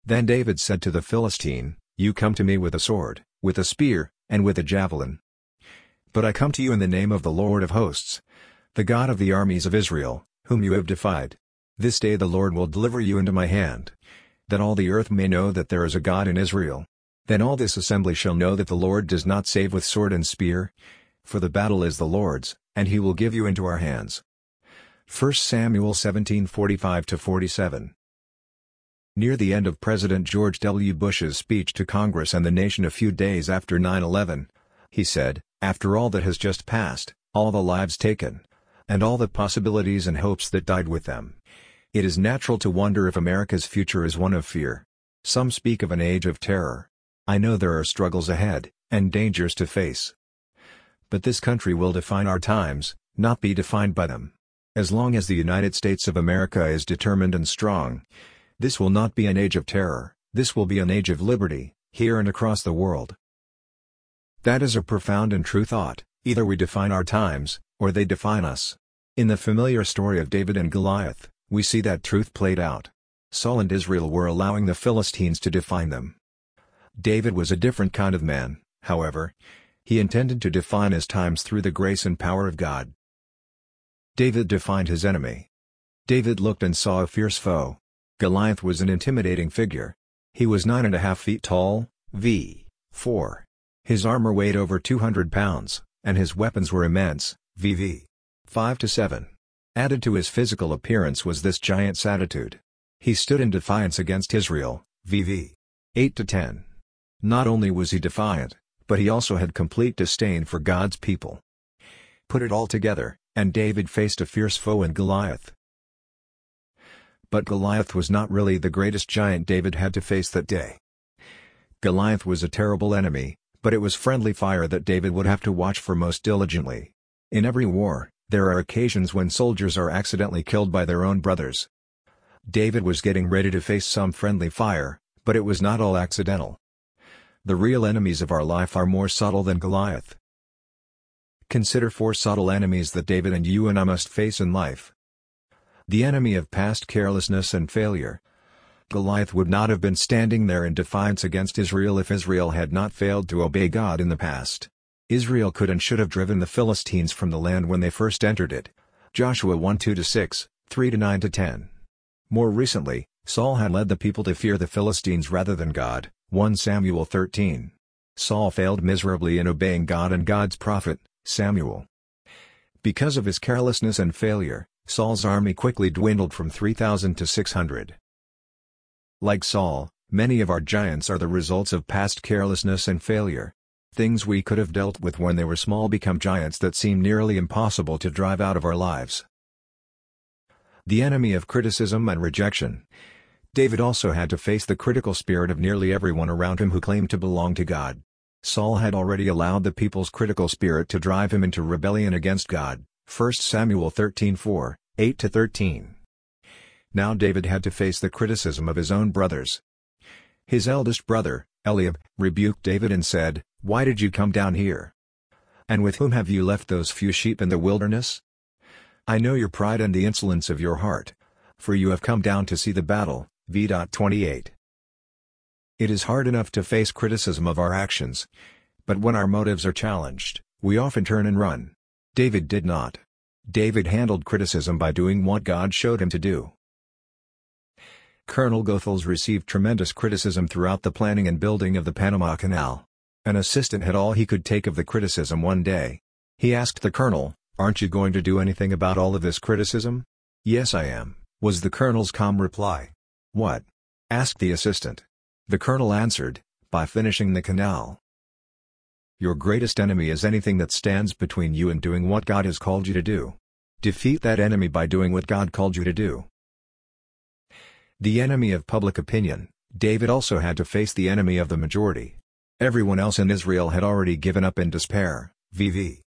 Then David said to the Philistine, "You come to me with a sword, with a spear, and with a javelin. But I come to you in the name of the Lord of hosts, the God of the armies of Israel, whom you have defied. This day the Lord will deliver you into my hand, that all the earth may know that there is a God in Israel. Then all this assembly shall know that the Lord does not save with sword and spear, for the battle is the Lord's, and he will give you into our hands." 1 Samuel 17:45-47. Near the end of President George W. Bush's speech to Congress and the nation a few days after 9/11, he said, "After all that has just passed, all the lives taken, and all the possibilities and hopes that died with them, it is natural to wonder if America's future is one of fear. Some speak of an age of terror. I know there are struggles ahead, and dangers to face. But this country will define our times, not be defined by them. As long as the United States of America is determined and strong, this will not be an age of terror, this will be an age of liberty, here and across the world." That is a profound and true thought. Either we define our times, or they define us. In the familiar story of David and Goliath, we see that truth played out. Saul and Israel were allowing the Philistines to define them. David was a different kind of man, however. He intended to define his times through the grace and power of God. David defined his enemy. David looked and saw a fierce foe. Goliath was an intimidating figure. He was 9.5 feet tall, v. 4. His armor weighed over 200 pounds, and his weapons were immense, vv. 5 to 7. Added to his physical appearance was this giant's attitude. He stood in defiance against Israel, vv. 8 to 10. Not only was he defiant, but he also had complete disdain for God's people. Put it all together, and David faced a fierce foe in Goliath. But Goliath was not really the greatest giant David had to face that day. Goliath was a terrible enemy, but it was friendly fire that David would have to watch for most diligently. In every war, there are occasions when soldiers are accidentally killed by their own brothers. David was getting ready to face some friendly fire, but it was not all accidental. The real enemies of our life are more subtle than Goliath. Consider 4 subtle enemies that David and you and I must face in life. The enemy of past carelessness and failure. Goliath would not have been standing there in defiance against Israel if Israel had not failed to obey God in the past. Israel could and should have driven the Philistines from the land when they first entered it. Joshua 1:2-6, 3-9-10. More recently, Saul had led the people to fear the Philistines rather than God. 1 Samuel 13. Saul failed miserably in obeying God and God's prophet, Samuel. Because of his carelessness and failure, Saul's army quickly dwindled from 3,000 to 600. Like Saul, many of our giants are the results of past carelessness and failure. Things we could have dealt with when they were small become giants that seem nearly impossible to drive out of our lives. The enemy of criticism and rejection. David also had to face the critical spirit of nearly everyone around him who claimed to belong to God. Saul had already allowed the people's critical spirit to drive him into rebellion against God. 1 Samuel 13:4, 8-13. Now David had to face the criticism of his own brothers. His eldest brother, Eliab, rebuked David and said, "Why did you come down here? And with whom have you left those few sheep in the wilderness? I know your pride and the insolence of your heart, for you have come down to see the battle." v.28. It is hard enough to face criticism of our actions, but when our motives are challenged, we often turn and run. David did not. David handled criticism by doing what God showed him to do. Colonel Goethals received tremendous criticism throughout the planning and building of the Panama Canal. An assistant had all he could take of the criticism one day. He asked the colonel, "Aren't you going to do anything about all of this criticism?" "Yes, I am," was the colonel's calm reply. "What?" asked the assistant. The colonel answered, "By finishing the canal." Your greatest enemy is anything that stands between you and doing what God has called you to do. Defeat that enemy by doing what God called you to do. The enemy of public opinion. David also had to face the enemy of the majority. Everyone else in Israel had already given up in despair. VV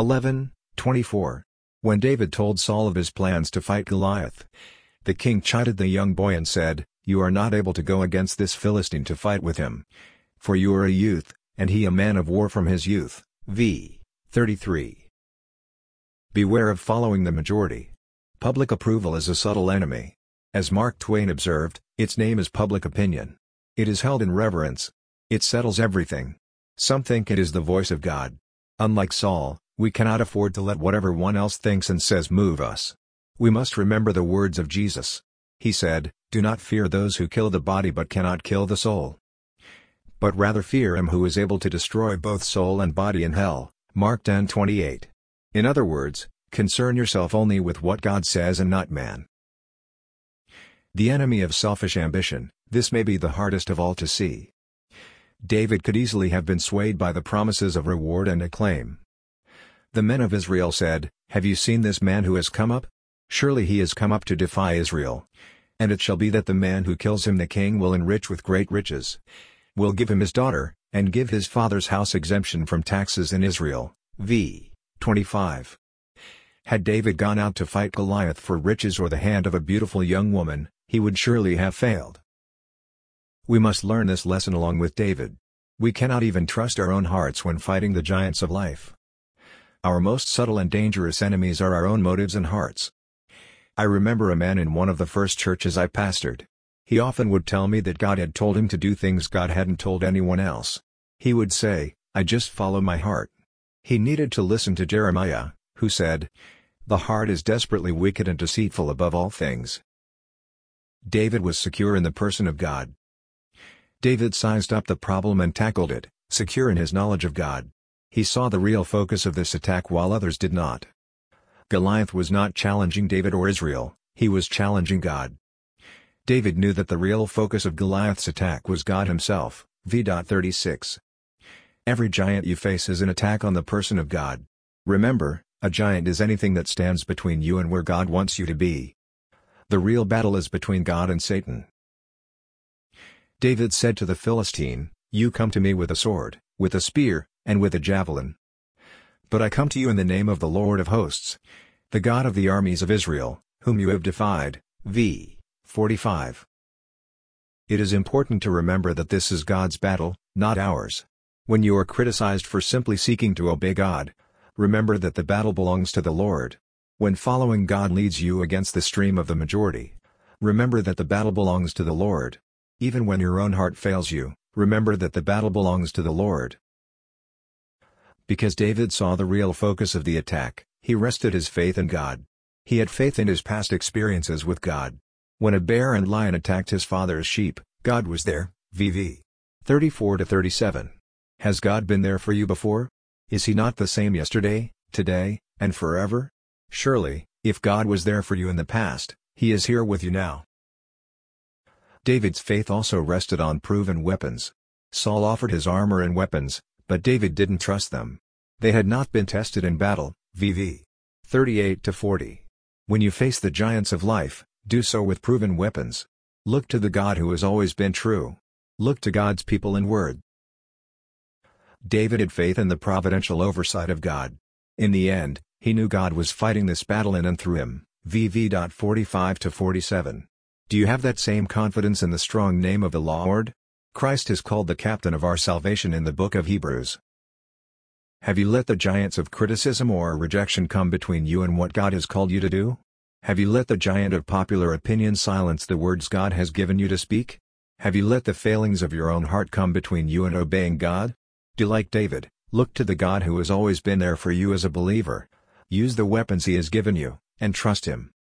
11:24. When David told Saul of his plans to fight Goliath, the king chided the young boy and said, "You are not able to go against this Philistine to fight with him. For you are a youth, and he a man of war from his youth." v. 33. Beware of following the majority. Public approval is a subtle enemy. As Mark Twain observed, its name is public opinion. It is held in reverence. It settles everything. Some think it is the voice of God. Unlike Saul, we cannot afford to let whatever one else thinks and says move us. We must remember the words of Jesus. He said, "Do not fear those who kill the body but cannot kill the soul. But rather fear him who is able to destroy both soul and body in hell." Mark 10:28. In other words, concern yourself only with what God says and not man. The enemy of selfish ambition. This may be the hardest of all to see. David could easily have been swayed by the promises of reward and acclaim. The men of Israel said, "Have you seen this man who has come up? Surely he has come up to defy Israel. And it shall be that the man who kills him the king will enrich with great riches. Will give him his daughter, and give his father's house exemption from taxes in Israel." v. 25. Had David gone out to fight Goliath for riches or the hand of a beautiful young woman, he would surely have failed. We must learn this lesson along with David. We cannot even trust our own hearts when fighting the giants of life. Our most subtle and dangerous enemies are our own motives and hearts. I remember a man in one of the first churches I pastored. He often would tell me that God had told him to do things God hadn't told anyone else. He would say, "I just follow my heart." He needed to listen to Jeremiah, who said, "The heart is desperately wicked and deceitful above all things." David was secure in the person of God. David sized up the problem and tackled it, secure in his knowledge of God. He saw the real focus of this attack while others did not. Goliath was not challenging David or Israel, he was challenging God. David knew that the real focus of Goliath's attack was God himself. v.36. Every giant you face is an attack on the person of God. Remember, a giant is anything that stands between you and where God wants you to be. The real battle is between God and Satan. David said to the Philistine, "You come to me with a sword, with a spear, and with a javelin. But I come to you in the name of the Lord of hosts, the God of the armies of Israel, whom you have defied." v. 45. It is important to remember that this is God's battle, not ours. When you are criticized for simply seeking to obey God, remember that the battle belongs to the Lord. When following God leads you against the stream of the majority, remember that the battle belongs to the Lord. Even when your own heart fails you, remember that the battle belongs to the Lord. Because David saw the real focus of the attack, he rested his faith in God. He had faith in his past experiences with God. When a bear and lion attacked his father's sheep, God was there. VV 34-37. Has God been there for you before? Is he not the same yesterday, today, and forever? Surely, if God was there for you in the past, he is here with you now. David's faith also rested on proven weapons. Saul offered his armor and weapons, but David didn't trust them. They had not been tested in battle. VV 38-40. When you face the giants of life, do so with proven weapons. Look to the God who has always been true. Look to God's people in word. David had faith in the providential oversight of God. In the end, he knew God was fighting this battle in and through him. VV.45-47. Do you have that same confidence in the strong name of the Lord? Christ is called the captain of our salvation in the book of Hebrews. Have you let the giants of criticism or rejection come between you and what God has called you to do? Have you let the giant of popular opinion silence the words God has given you to speak? Have you let the failings of your own heart come between you and obeying God? Do like David, look to the God who has always been there for you as a believer. Use the weapons he has given you, and trust him.